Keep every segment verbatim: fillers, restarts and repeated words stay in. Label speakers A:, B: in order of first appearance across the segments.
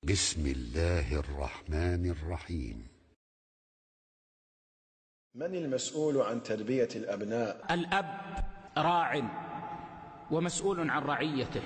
A: بسم الله الرحمن الرحيم.
B: من المسؤول عن تربية الأبناء؟
C: الأب راع ومسؤول عن رعيته،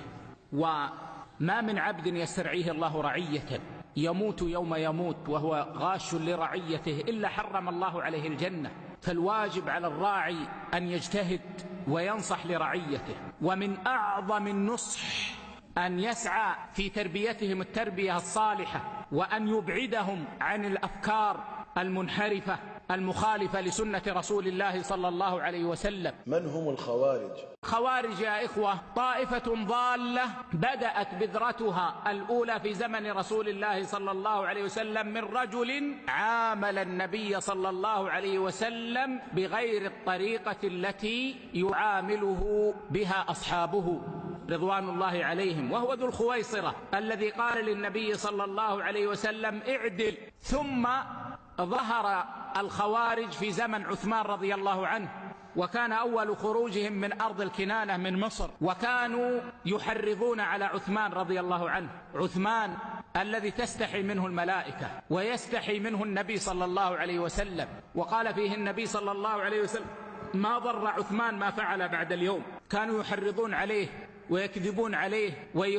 C: وما من عبد يسترعيه الله رعية يموت يوم يموت وهو غاش لرعيته إلا حرم الله عليه الجنة. فالواجب على الراعي أن يجتهد وينصح لرعيته، ومن أعظم النصح أن يسعى في تربيتهم التربية الصالحة، وأن يبعدهم عن الأفكار المنحرفة المخالفة لسنة رسول الله صلى الله عليه وسلم.
B: من هم الخوارج؟
C: خوارج يا إخوة طائفة ضالة بدأت بذرتها الأولى في زمن رسول الله صلى الله عليه وسلم من رجل عامل النبي صلى الله عليه وسلم بغير الطريقة التي يعامله بها أصحابه رضوان الله عليهم، وهو ذو الخويصرة الذي قال للنبي صلى الله عليه وسلم اعدل. ثم ظهر الخوارج في زمن عثمان رضي الله عنه، وكان أول خروجهم من أرض الكنانة من مصر، وكانوا يحرضون على عثمان رضي الله عنه، عثمان الذي تستحي منه الملائكة ويستحي منه النبي صلى الله عليه وسلم. وقال فيه النبي صلى الله عليه وسلم ما ضر عثمان ما فعل بعد اليوم. كانوا يحرضون عليه ويكذبون عليه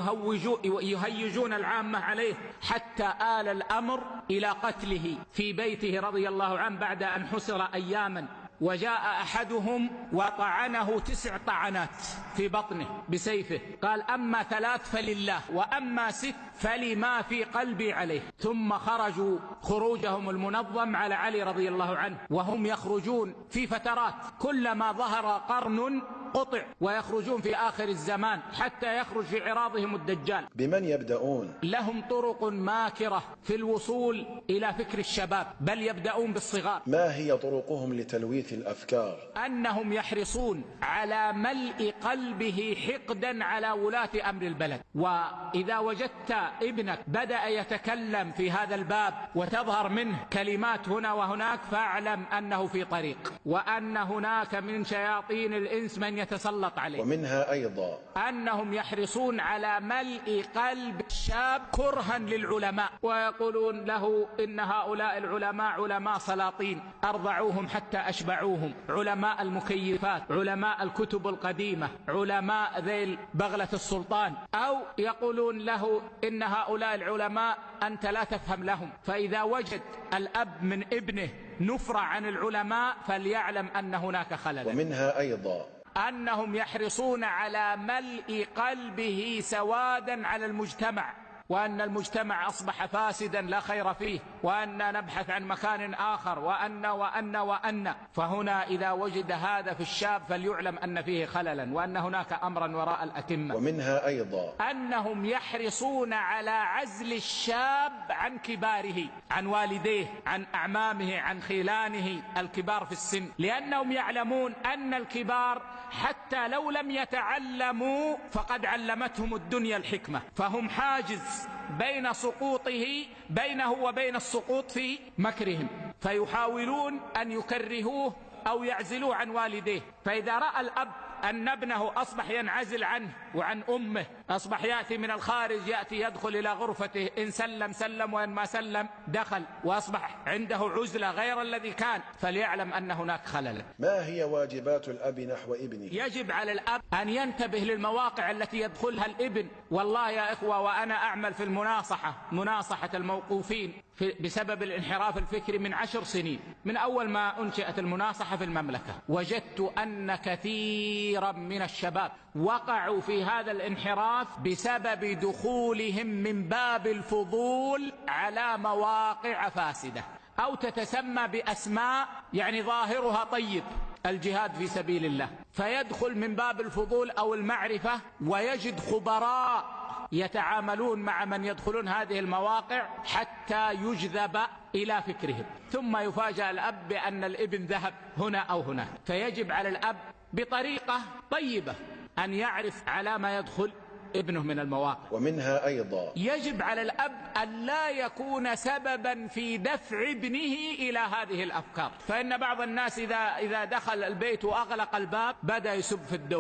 C: ويهيجون العامة عليه، حتى آل الأمر إلى قتله في بيته رضي الله عنه بعد أن حسر أياما. وجاء أحدهم وطعنه تسع طعنات في بطنه بسيفه، قال أما ثلاث فلله وأما ست فلما في قلبي عليه. ثم خرجوا خروجهم المنظم على علي رضي الله عنه، وهم يخرجون في فترات، كلما ظهر قرن قطع، ويخرجون في آخر الزمان حتى يخرج في عراضهم الدجال.
B: بمن يبدأون؟
C: لهم طرق ماكرة في الوصول إلى فكر الشباب، بل يبدأون بالصغار.
B: ما هي طرقهم لتلويث الأفكار؟
C: أنهم يحرصون على ملء قلبه حقدا على ولاة أمر البلد. وإذا وجدت ابنك بدأ يتكلم في هذا الباب وتظهر منه كلمات هنا وهناك، فاعلم أنه في طريق، وأن هناك من شياطين الإنس من يتسلط عليه.
B: ومنها أيضا
C: أنهم يحرصون على ملء قلب الشاب كرها للعلماء، ويقولون له إن هؤلاء العلماء علماء سلاطين أرضعوهم حتى أشبعوهم، علماء المكيفات، علماء الكتب القديمة، علماء ذيل بغلة السلطان. أو يقولون له إن هؤلاء العلماء أنت لا تفهم لهم. فإذا وجد الأب من ابنه نفرة عن العلماء فليعلم أن هناك خلل.
B: ومنها أيضا
C: أنهم يحرصون على ملء قلبه سوادا على المجتمع، وأن المجتمع أصبح فاسدا لا خير فيه، وأن نبحث عن مكان آخر، وأن وأن وأن. فهنا إذا وجد هذا في الشاب فليعلم أن فيه خللا، وأن هناك أمرا وراء الأتمة.
B: ومنها أيضا
C: أنهم يحرصون على عزل الشاب عن كباره، عن والديه، عن أعمامه، عن خيلانه الكبار في السن، لأنهم يعلمون أن الكبار حتى لو لم يتعلموا فقد علمتهم الدنيا الحكمة، فهم حاجز بين سقوطه بينه وبين السقوط في مكرهم، فيحاولون أن يكرهوه أو يعزلوه عن والديه. فإذا رأى الأب أن ابنه أصبح ينعزل عنه وعن أمه، أصبح يأتي من الخارج، يأتي يدخل إلى غرفته، إن سلم سلم وإن ما سلم دخل، وأصبح عنده عزلة غير الذي كان، فليعلم أن هناك خلل.
B: ما هي واجبات الأب نحو ابنه؟
C: يجب على الأب أن ينتبه للمواقع التي يدخلها الابن. والله يا إخوة، وأنا أعمل في المناصحة، مناصحة الموقوفين بسبب الانحراف الفكري من عشر سنين، من أول ما أنشئت المناصحة في المملكة، وجدت أن كثيرا من الشباب وقعوا في هذا الانحراف بسبب دخولهم من باب الفضول على مواقع فاسدة، أو تتسمى بأسماء يعني ظاهرها طيب، الجهاد في سبيل الله، فيدخل من باب الفضول أو المعرفة، ويجد خبراء يتعاملون مع من يدخلون هذه المواقع حتى يجذب إلى فكرهم، ثم يفاجأ الأب بأن الابن ذهب هنا أو هنا. فيجب على الأب بطريقة طيبة أن يعرف على ما يدخل ابنه من المواقع.
B: ومنها أيضا
C: يجب على الأب أن لا يكون سببا في دفع ابنه إلى هذه الأفكار، فإن بعض الناس إذا, إذا دخل البيت وأغلق الباب بدأ يسب في الدولة،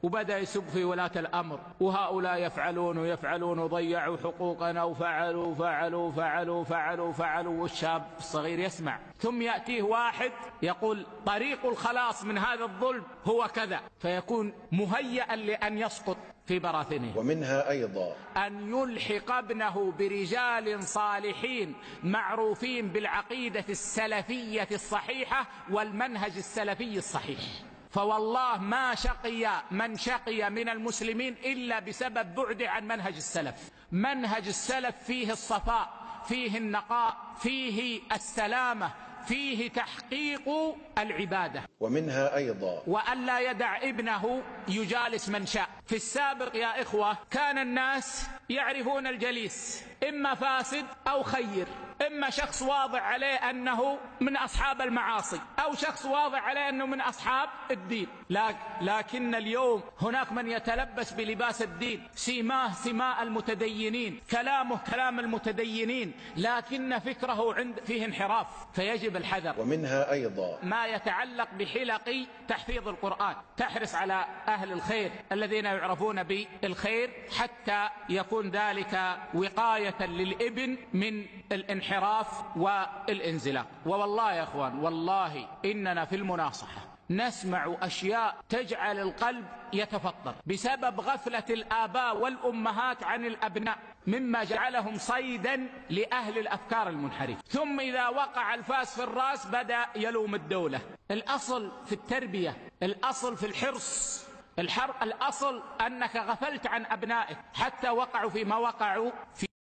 C: وبدأ يسب في ولاة الأمر، وهؤلاء يفعلون ويفعلون وضيعوا حقوقنا وفعلوا فعلوا فعلوا فعلوا فعلوا، والشاب الصغير يسمع. ثم يأتيه واحد يقول طريق الخلاص من هذا الظلم هو كذا، فيكون مهيئا لأن يسقط في براثنه.
B: ومنها أيضا
C: أن يلحق ابنه برجال صالحين معروفين بالعقيدة السلفية الصحيحة والمنهج السلفي الصحيح. فوالله ما شقي من شقي من المسلمين إلا بسبب بعده عن منهج السلف. منهج السلف فيه الصفاء، فيه النقاء، فيه السلامة، فيه تحقيق العبادة.
B: ومنها أيضا
C: وأن لا يدع ابنه يجالس من شاء. في السابق يا إخوة كان الناس يعرفون الجليس إما فاسد أو خير، إما شخص واضح عليه أنه من أصحاب المعاصي أو شخص واضح عليه أنه من أصحاب الدين. لكن اليوم هناك من يتلبس بلباس الدين، سيماه سماء المتدينين، كلامه كلام المتدينين، لكن فكره عند فيه انحراف، فيجب الحذر.
B: ومنها أيضا
C: ما يتعلق بحلق تحفيظ القرآن، تحرص على أهل الخير الذين يعرفون بالخير حتى يكون ذلك وقاية للابن من الانحراف والانزلاق. ووالله يا أخوان، والله إننا في المناصحة نسمع أشياء تجعل القلب يتفطر بسبب غفلة الآباء والأمهات عن الأبناء، مما جعلهم صيدا لأهل الأفكار المنحرفة. ثم إذا وقع الفاس في الرأس بدأ يلوم الدولة. الأصل في التربية، الأصل في الحرص، الحر الأصل أنك غفلت عن أبنائك حتى وقعوا فيما وقعوا فيه.